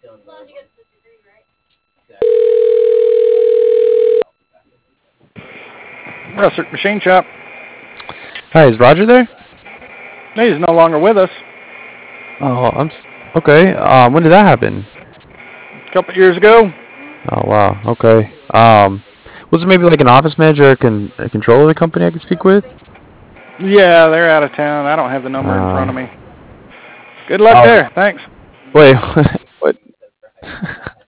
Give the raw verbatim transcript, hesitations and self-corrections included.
Russert Machine Shop. Hi, is Roger there? He's no longer with us. Oh, I'm s- okay. Um, when did that happen? A couple years ago. Oh, wow. Okay. Um, was it maybe like an office manager or con a controller of the company I could speak with? Yeah, they're out of town. I don't have the number in front of Uh, me. Good luck oh, there. Thanks. wait. What?